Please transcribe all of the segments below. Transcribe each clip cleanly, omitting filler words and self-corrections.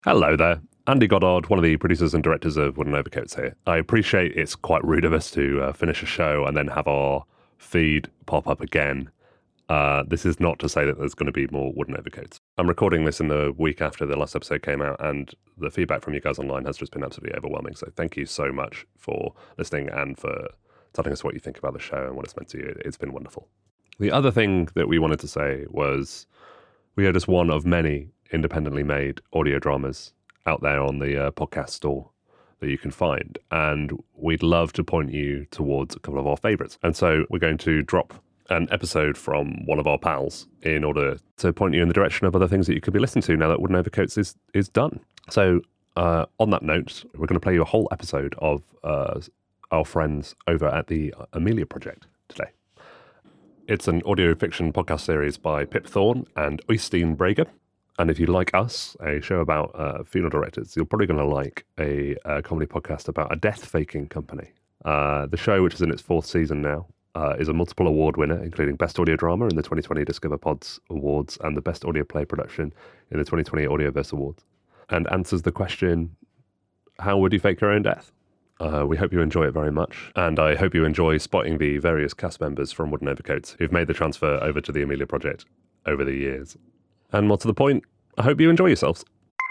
Hello there. Andy Goddard, one of the producers and directors of Wooden Overcoats here. I appreciate it's quite rude of us to finish a show and then have our feed pop up again. This is not to say that there's going to be more Wooden Overcoats. I'm recording this in the week after the last episode came out, and the feedback from you guys online has just been absolutely overwhelming. So thank you so much for listening and for telling us what you think about the show and what it's meant to you. It's been wonderful. The other thing that we wanted to say was we are just one of many independently made audio dramas out there on the podcast store that you can find, and we'd love to point you towards a couple of our favourites. And so we're going to drop an episode from one of our pals in order to point you in the direction of other things that you could be listening to now that Wooden Overcoats is done. So on that note, we're going to play you a whole episode of our friends over at the Amelia Project today. It's an audio fiction podcast series by Pip Thorne and Øystein Brage. And if you like us, a show about funeral directors, you're probably going to like a comedy podcast about a death-faking company. The show, which is in its fourth season now, is a multiple award winner, including Best Audio Drama in the 2020 Discover Pods Awards and the Best Audio Play Production in the 2020 Audioverse Awards, and answers the question, how would you fake your own death? We hope you enjoy it very much, and I hope you enjoy spotting the various cast members from Wooden Overcoats who've made the transfer over to the Amelia Project over the years. And more to the point, I hope you enjoy yourselves.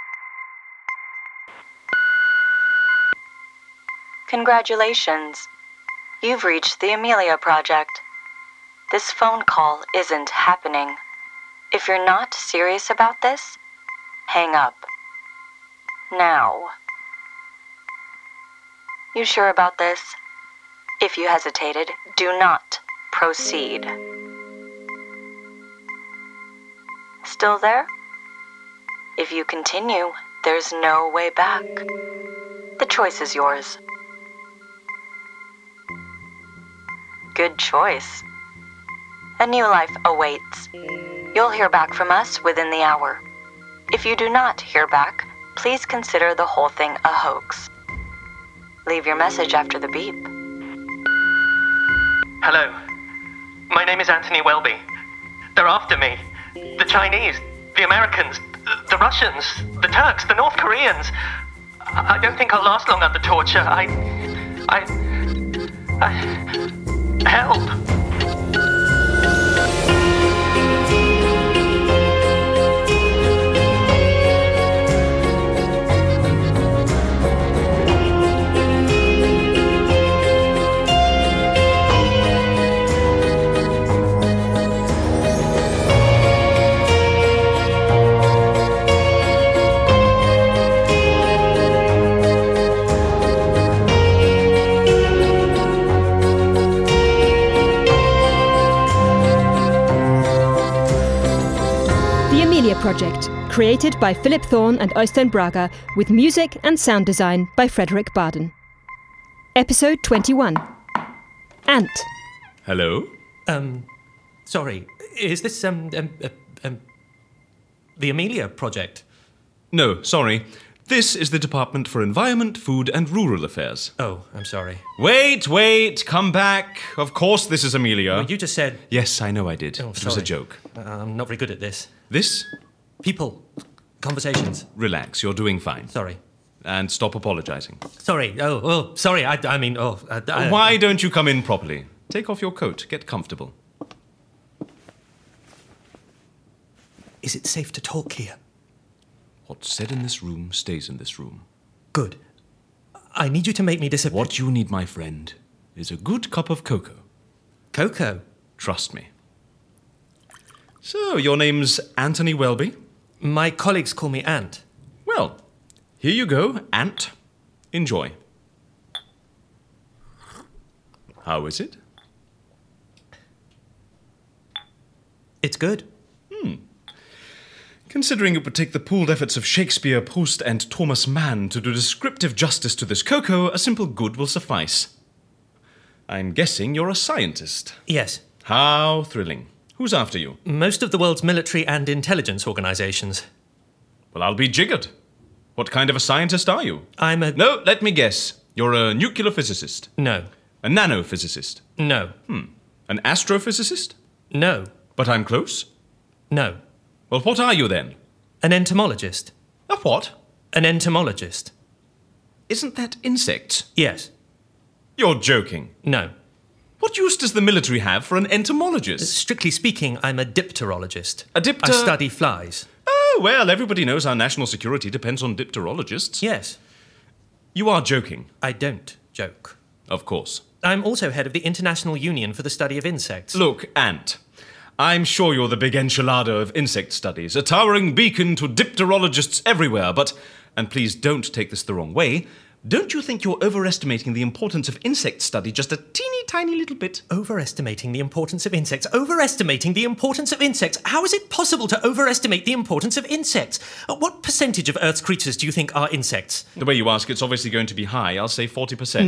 Congratulations. You've reached the Amelia Project. This phone call isn't happening. If you're not serious about this, hang up. Now. You sure about this? If you hesitated, do not proceed. Still there? If you continue, there's no way back. The choice is yours. Good choice. A new life awaits. You'll hear back from us within the hour. If you do not hear back, please consider the whole thing a hoax. Leave your message after the beep. Hello. My name is Anthony Welby. They're after me. The Chinese, the Americans, the Russians, the Turks, the North Koreans. I don't think I'll last long under torture. Help! Project, created by Philip Thorne and Øystein Brage, with music and sound design by Frederick Barden. Episode 21. Ant. Hello? Sorry, is this, the Amelia Project? No, sorry. This is the Department for Environment, Food and Rural Affairs. Oh, I'm sorry. Wait, come back. Of course this is Amelia. Well, you just said... Yes, I know I did. Oh, it was a joke. I'm not very good at this. This? People. Conversations. Relax, you're doing fine. Sorry. And stop apologizing. Sorry. Sorry. I mean, Why don't you come in properly? Take off your coat. Get comfortable. Is it safe to talk here? What's said in this room stays in this room. Good. I need you to make me disappear. What you need, my friend, is a good cup of cocoa. Cocoa? Trust me. So, your name's Anthony Welby? My colleagues call me Ant. Well, here you go, Ant. Enjoy. How is it? It's good. Considering it would take the pooled efforts of Shakespeare, Proust, and Thomas Mann to do descriptive justice to this cocoa, a simple good will suffice. I'm guessing you're a scientist. Yes. How thrilling. Who's after you? Most of the world's military and intelligence organizations. Well, I'll be jiggered. What kind of a scientist are you? I'm a... No, let me guess. You're a nuclear physicist. No. A nanophysicist. No. An astrophysicist? No. But I'm close. No. Well, what are you then? An entomologist. A what? An entomologist? Isn't that insects? Yes. You're joking. No. What use does the military have for an entomologist? Strictly speaking, I'm a dipterologist. A dipter- I study flies. Oh, well, everybody knows our national security depends on dipterologists. Yes. You are joking. I don't joke. Of course. I'm also head of the International Union for the Study of Insects. Look, Ant, I'm sure you're the big enchilada of insect studies, a towering beacon to dipterologists everywhere, but, and please don't take this the wrong way, don't you think you're overestimating the importance of insect study just a teeny tiny little bit? Overestimating the importance of insects. Overestimating the importance of insects. How is it possible to overestimate the importance of insects? What percentage of Earth's creatures do you think are insects? The way you ask, it's obviously going to be high. I'll say 40%.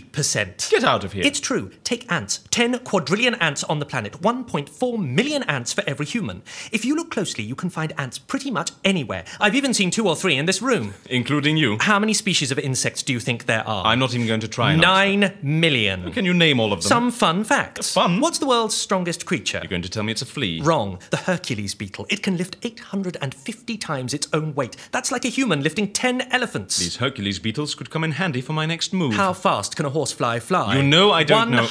90%. Get out of here. It's true. Take ants. 10 quadrillion ants on the planet. 1.4 million ants for every human. If you look closely, you can find ants pretty much anywhere. I've even seen 2 or 3 in this room. Including you. How many species of insects do you think there are? I'm not even going to try and 9 million. Can you name all of them? Some fun facts. Fun? What's the world's strongest creature? You're going to tell me it's a flea? Wrong. The Hercules beetle. It can lift 850 times its own weight. That's like a human lifting 10 elephants. These Hercules beetles could come in handy for my next move. How fast can a horsefly fly? You know I don't know.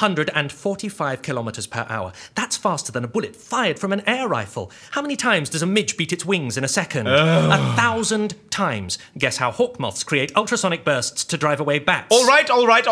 145 kilometres per hour. That's faster than a bullet fired from an air rifle. How many times does a midge beat its wings in a second? 1,000 times. Guess how hawk moths create ultrasonic bursts to drive away bats? All right.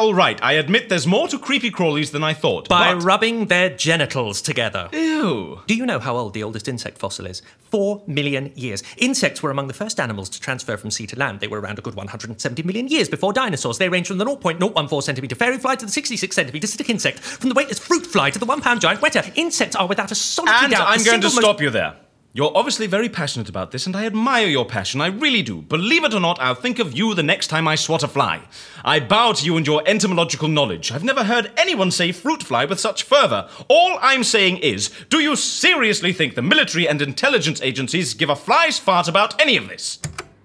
I admit there's more to creepy crawlies than I thought. By but... rubbing their genitals together. Ew. Do you know how old the oldest insect fossil is? 4 million years. Insects were among the first animals to transfer from sea to land. They were around a good 170 million years before dinosaurs. They ranged from the 0.014 centimetre fairy fly to the 66 centimetre stick insect, from the weightless fruit fly to the 1-pound giant weta. Insects are without a solitary And doubt. I'm going to stop you there. You're obviously very passionate about this, and I admire your passion. I really do. Believe it or not, I'll think of you the next time I swat a fly. I bow to you and your entomological knowledge. I've never heard anyone say fruit fly with such fervour. All I'm saying is, do you seriously think the military and intelligence agencies give a fly's fart about any of this?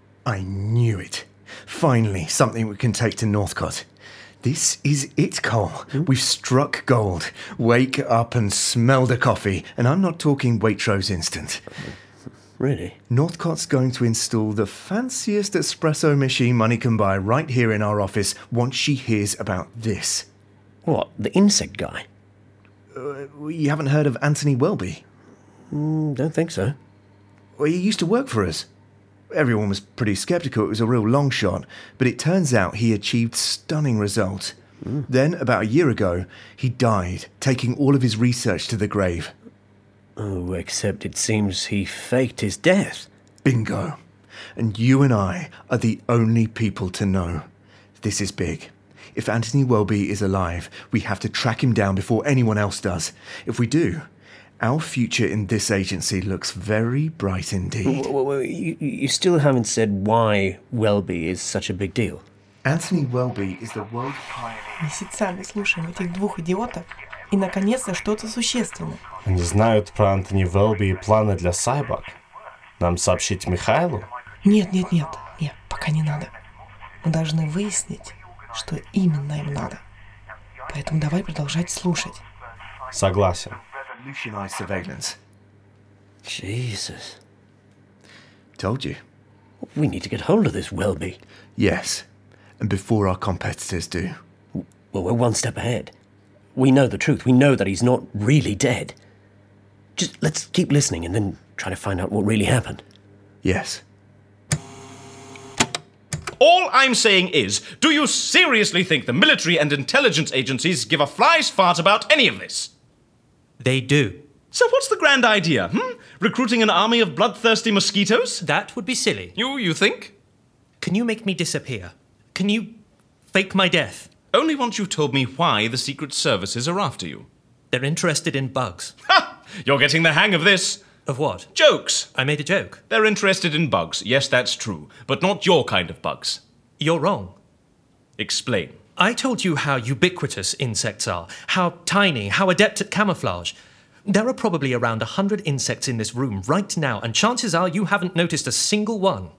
I knew it. Finally, something we can take to Northcott. This is it, Cole. We've struck gold. Wake up and smell the coffee. And I'm not talking Waitrose instant. Really? Northcott's going to install the fanciest espresso machine money can buy right here in our office once she hears about this. What, the insect guy? You haven't heard of Anthony Welby? Don't think so. Well, he used to work for us. Everyone was pretty sceptical it was a real long shot, but it turns out he achieved stunning results. Then, about a year ago, he died, taking all of his research to the grave. Oh, except it seems he faked his death. Bingo. And you and I are the only people to know. This is big. If Anthony Welby is alive, we have to track him down before anyone else does. If we do, our future in this agency looks very bright indeed. Well, you still haven't said why Welby is such a big deal. Anthony Welby is the world pioneer. Месяцами слушаем этих двух идиотов, и наконец-то что-то существенное. Они знают про Антони Велби и планы для Сайбак. Нам сообщить Михайлу? Нет, пока не надо. Мы должны выяснить, что именно им надо. Поэтому давай продолжать слушать. Согласен. Revolutionize surveillance. Jesus. Told you. We need to get hold of this Welby. Yes, and before our competitors do. Well, we're one step ahead. We know the truth. We know that he's not really dead. Just let's keep listening and then try to find out what really happened. Yes. All I'm saying is, do you seriously think the military and intelligence agencies give a fly's fart about any of this? They do. So what's the grand idea, Recruiting an army of bloodthirsty mosquitoes? That would be silly. You think? Can you make me disappear? Can you fake my death? Only once you've told me why the Secret Services are after you. They're interested in bugs. Ha! You're getting the hang of this. Of what? Jokes. I made a joke. They're interested in bugs. Yes, that's true. But not your kind of bugs. You're wrong. Explain. I told you how ubiquitous insects are, how tiny, how adept at camouflage. There are probably around 100 insects in this room right now, and chances are you haven't noticed a single one.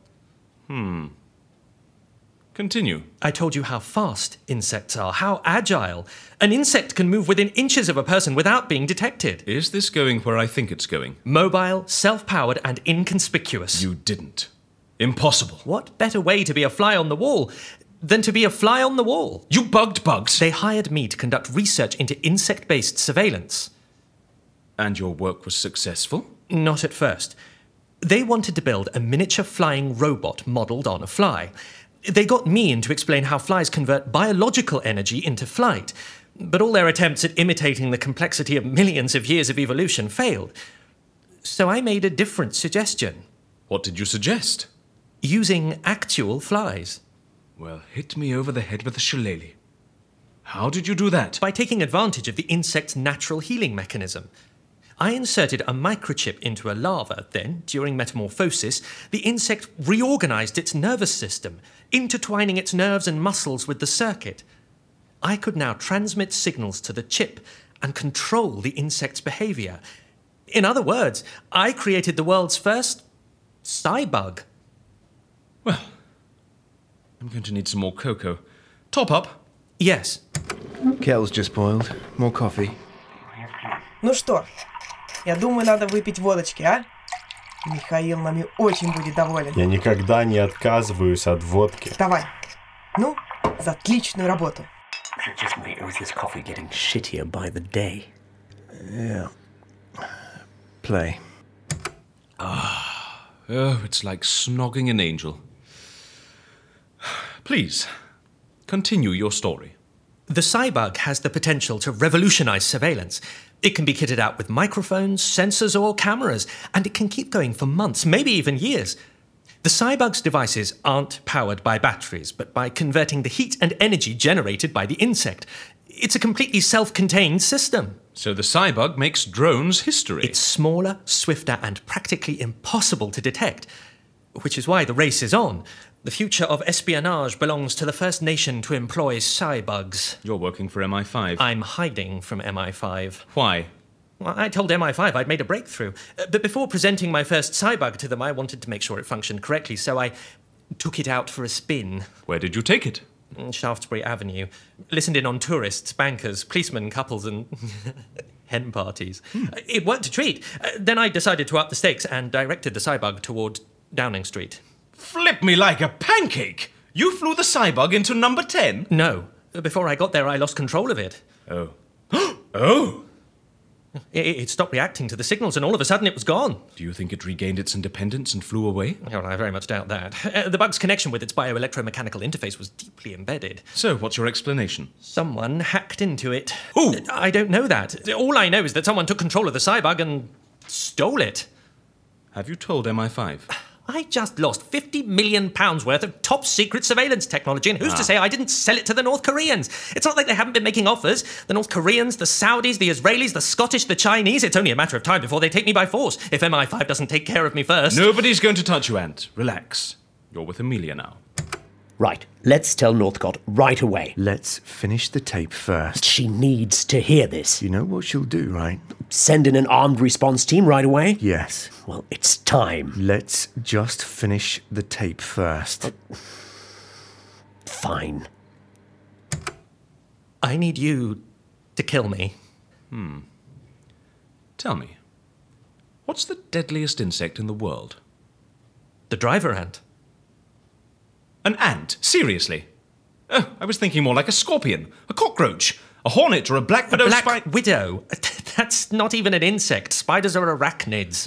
Continue. I told you how fast insects are, how agile. An insect can move within inches of a person without being detected. Is this going where I think it's going? Mobile, self-powered, and inconspicuous. You didn't. Impossible. What better way to be a fly on the wall than to be a fly on the wall? You bugged bugs. They hired me to conduct research into insect-based surveillance. And your work was successful? Not at first. They wanted to build a miniature flying robot modelled on a fly. They got me in to explain how flies convert biological energy into flight. But all their attempts at imitating the complexity of millions of years of evolution failed. So I made a different suggestion. What did you suggest? Using actual flies. Well, hit me over the head with a shillelagh. How did you do that? By taking advantage of the insect's natural healing mechanism. I inserted a microchip into a larva, then, during metamorphosis, the insect reorganized its nervous system, intertwining its nerves and muscles with the circuit. I could now transmit signals to the chip and control the insect's behavior. In other words, I created the world's first Cybug. Well, I'm going to need some more cocoa. Top up? Yes. Kettle's just boiled. More coffee. Ну что, я думаю, надо выпить водочки, а? Михаил нами очень будет доволен. Я никогда не отказываюсь от водки. Давай. Ну, за отличную работу. It just made Ruth's coffee getting shittier by the day. Yeah. Play. Oh, it's like snogging an angel. Please, continue your story. The Cybug has the potential to revolutionize surveillance. It can be kitted out with microphones, sensors, or cameras, and it can keep going for months, maybe even years. The Cybug's devices aren't powered by batteries, but by converting the heat and energy generated by the insect. It's a completely self-contained system. So the Cybug makes drones history. It's smaller, swifter, and practically impossible to detect, which is why the race is on. The future of espionage belongs to the first nation to employ Cybugs. You're working for MI5. I'm hiding from MI5. Why? Well, I told MI5 I'd made a breakthrough. But before presenting my first Cybug to them, I wanted to make sure it functioned correctly, so I took it out for a spin. Where did you take it? Shaftesbury Avenue. Listened in on tourists, bankers, policemen, couples, and hen parties. It worked a treat. Then I decided to up the stakes and directed the Cybug toward Downing Street. Flip me like a pancake! You flew the Cybug into number 10? No. Before I got there, I lost control of it. Oh. Oh! It stopped reacting to the signals, and all of a sudden it was gone. Do you think it regained its independence and flew away? Well, I very much doubt that. The bug's connection with its bioelectromechanical interface was deeply embedded. So, what's your explanation? Someone hacked into it. Who? I don't know that. All I know is that someone took control of the Cybug and stole it. Have you told MI5? I just lost £50 million worth of top-secret surveillance technology, and who's to say I didn't sell it to the North Koreans? It's not like they haven't been making offers. The North Koreans, the Saudis, the Israelis, the Scottish, the Chinese. It's only a matter of time before they take me by force, if MI5 doesn't take care of me first. Nobody's going to touch you, Ant. Relax. You're with Amelia now. Right, let's tell Northcott right away. Let's finish the tape first. She needs to hear this. You know what she'll do, right? Send in an armed response team right away? Yes. Well, it's time. Let's just finish the tape first. Fine. I need you to kill me. Tell me, what's the deadliest insect in the world? The driver ant. An ant? Seriously? Oh, I was thinking more like a scorpion, a cockroach, a hornet, or a black widow Black widow? That's not even an insect. Spiders are arachnids.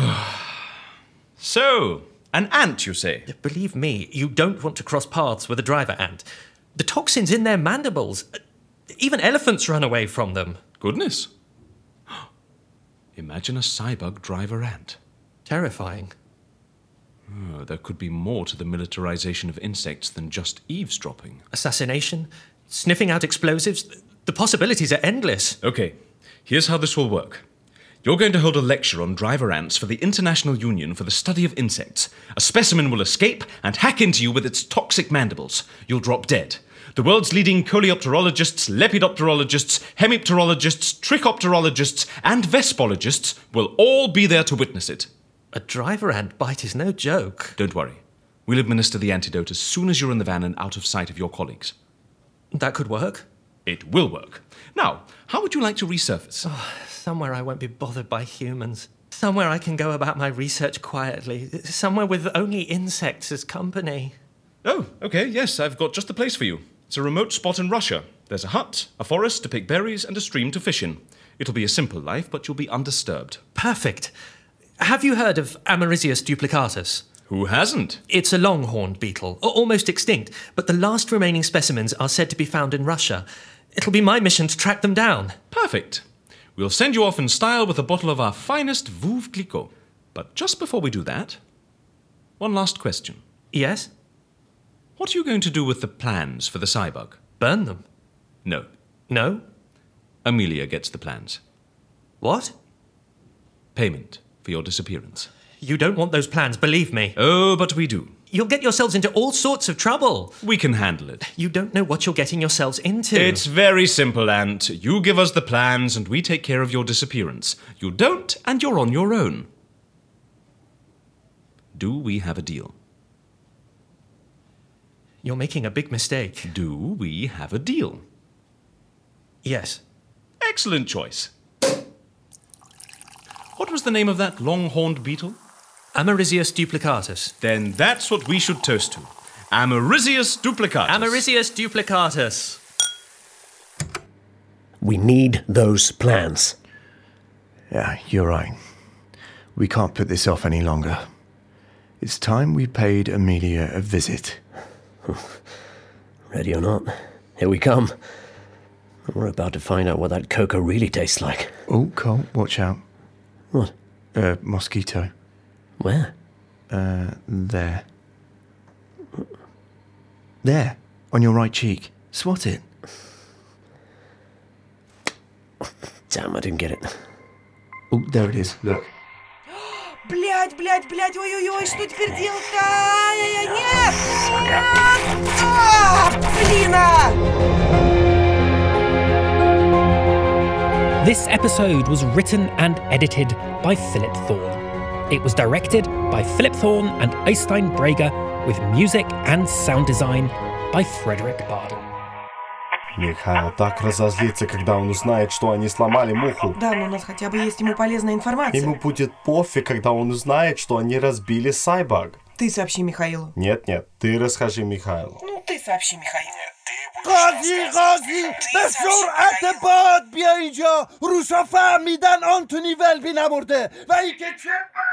So, an ant, you say? Believe me, you don't want to cross paths with a driver ant. The toxins in their mandibles. Even elephants run away from them. Goodness. Imagine a Cybug driver ant. Terrifying. Oh, there could be more to the militarization of insects than just eavesdropping. Assassination? Sniffing out explosives? The possibilities are endless. Okay, here's how this will work. You're going to hold a lecture on driver ants for the International Union for the Study of Insects. A specimen will escape and hack into you with its toxic mandibles. You'll drop dead. The world's leading coleopterologists, lepidopterologists, hemipterologists, trichopterologists, and vespologists will all be there to witness it. A driver ant bite is no joke. Don't worry. We'll administer the antidote as soon as you're in the van and out of sight of your colleagues. That could work. It will work. Now, how would you like to resurface? Somewhere I won't be bothered by humans. Somewhere I can go about my research quietly. Somewhere with only insects as company. Oh, okay, yes, I've got just the place for you. It's a remote spot in Russia. There's a hut, a forest to pick berries, and a stream to fish in. It'll be a simple life, but you'll be undisturbed. Perfect. Have you heard of Amarisius duplicatus? Who hasn't? It's a longhorned beetle, almost extinct, but the last remaining specimens are said to be found in Russia. It'll be my mission to track them down. Perfect. We'll send you off in style with a bottle of our finest Veuve Clicquot. But just before we do that, one last question. Yes? What are you going to do with the plans for the Cybug? Burn them. No. No? Amelia gets the plans. What? Payment for your disappearance. You don't want those plans, believe me. Oh, but we do. You'll get yourselves into all sorts of trouble. We can handle it. You don't know what you're getting yourselves into. It's very simple, Ant. You give us the plans and we take care of your disappearance. You don't, and you're on your own. Do we have a deal? You're making a big mistake. Do we have a deal? Yes. Excellent choice. What was the name of that long-horned beetle? Amarisius duplicatus. Then that's what we should toast to. Amarisius duplicatus. Amarisius duplicatus. We need those plans. Yeah, you're right. We can't put this off any longer. It's time we paid Amelia a visit. Ready or not, here we come. We're about to find out what that cocoa really tastes like. Oh, Cole, watch out. What? Mosquito. Where? There. There, on your right cheek. Swat it. Damn, I didn't get it. Oh, there it is. Look. Блядь, ой-ой-ой, что теперь делать-то? Ай-яй-яй, нет! Блин! This episode was written and edited by Philip Thorne. It was directed by Philip Thorne and Øystein Breger, with music and sound design by Frederick Barden. Михаил так разозлится, когда он узнает, что они сломали муху. Да, но у нас хотя бы есть ему полезная информация. Ему будет пофиг, когда он узнает, что они разбили Cybug. Ты сообщи Михаилу. Нет, ты расскажи Михаилу. Ну, ты сообщи Михаилу. قاضی به سرعت باد بیا اینجا روسا فهمیدن آنتونی ولبی نمرده و اینکه چه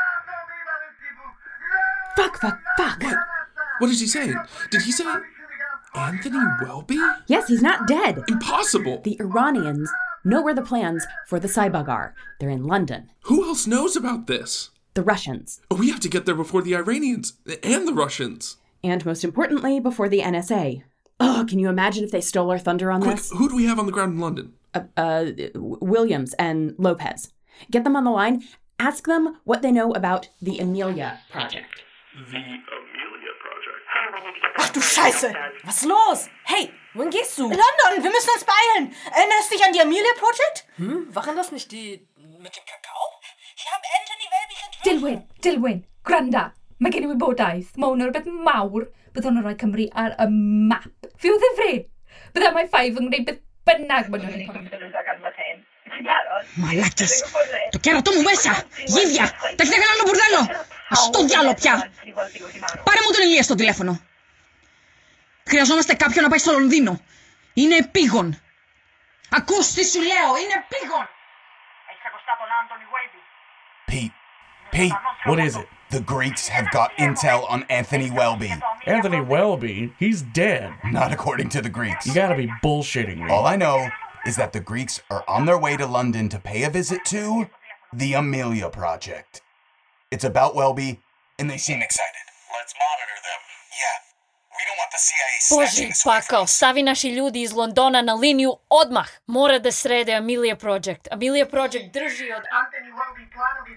Fuck. What did he say? Did he say Anthony Welby? Yes, he's not dead. Impossible. The Iranians know where the plans for the Cybug are. They're in London. Who else knows about this? The Russians. We have to get there before the Iranians and the Russians. And most importantly, before the NSA. Oh, can you imagine if they stole our thunder on Quick, this? Who do we have on the ground in London? Williams and Lopez. Get them on the line. Ask them what they know about the Amelia Project. The Amelia Project. Ach du Scheiße! Was los? Hey, wohin gehst du? London, wir müssen uns beeilen. Erinnerst du dich an die Amelia Project? Waren das nicht die mit dem Kakao? Die haben Anthony Welby entwickelt. Dilwyn, gwranda. Mae gen i wybodaeth. Mae hwn yn rhywbeth mawr. Bydd hwn yn rhoi Cymru ar y map. Fi o ddifri. Bydda mae Five yn gwneud beth bynnag maen nhw'n ei. Μαλάκες, το κέρατό μου μέσα, γίδια, τα έχετε κανένα μπουρδέλο. Στο διάλο πια. Πάρε μου τον Ηλία στο τηλέφωνο. Χρειαζόμαστε κάποιον να πάει στο Λονδίνο. Είναι επίγον. Ακούς τι σου λέω, είναι επίγον. Έχεις ακουστά τον Άντονι Welby. Pete, what is it? The Greeks have got intel on Anthony Welby. Anthony Welby? He's dead. Not according to the Greeks. You gotta be bullshitting me. All I know is that the Greeks are on their way to London to pay a visit to the Amelia Project. It's about Welby, and they seem excited. Let's monitor them. Yeah. We don't want the CIA snatching Боже, Пака, остави наши люди из Лондона на линию одмах. Мора да среде Amelia Project. Amelia Project држи од Anthony Welby планови.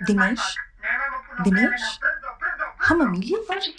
Dinesh? Ham Amelia Project?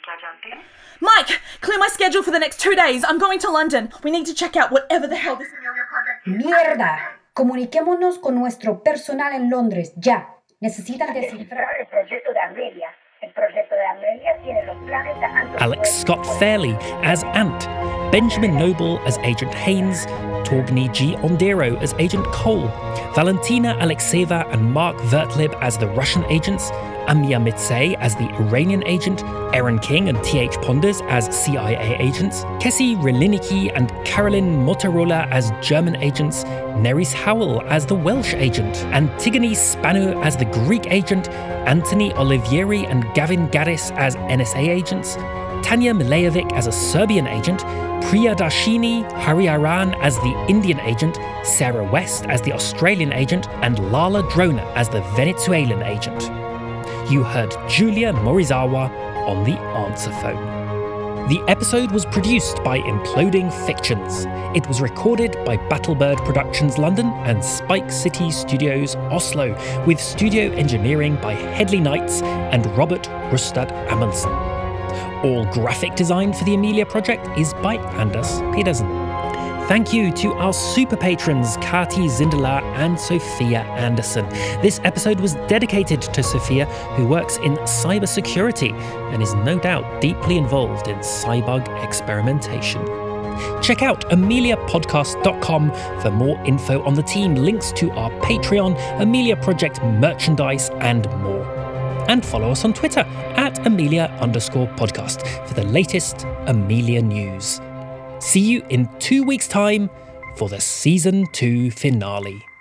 Mike, clear my schedule for the next 2 days. I'm going to London. We need to check out whatever the hell this Amelia Project is. ¡Mierda! Comuniquémonos con nuestro personal en Londres, ya. Necesitan descifrar el proyecto de Amelia. El proyecto de Amelia tiene los planes de Alex Scott Fairley as Ant, Benjamin Noble as Agent Haynes, Torgny G. Ondero as Agent Cole, Valentina Alexeeva and Mark Vertlib as the Russian agents, Amia Mitsei as the Iranian agent, Aaron King and T.H. Ponders as CIA agents, Kessie Reliniki and Carolyn Motorola as German agents, Neris Howell as the Welsh agent, Antigone Spanu as the Greek agent, Anthony Olivieri and Gavin Gaddis as NSA agents, Tanya Milejevic as a Serbian agent, Priyadarshini Hariharan as the Indian agent, Sarah West as the Australian agent, and Lala Drona as the Venezuelan agent. You heard Julia Morizawa on the answer phone. The episode was produced by Imploding Fictions. It was recorded by Battlebird Productions London and Spike City Studios Oslo, with studio engineering by Headley Knights and Robert Rustad Amundsen. All graphic design for the Amelia project is by Anders Pedersen. Thank you to our super patrons Kati Zindala and Sophia Anderson. This episode was dedicated to Sophia, who works in cybersecurity and is no doubt deeply involved in cybug experimentation. Check out ameliapodcast.com for more info on the team, links to our Patreon, Amelia Project merchandise, and more. And follow us on Twitter at Amelia_podcast for the latest Amelia news. See you in 2 weeks' time for the Season 2 finale.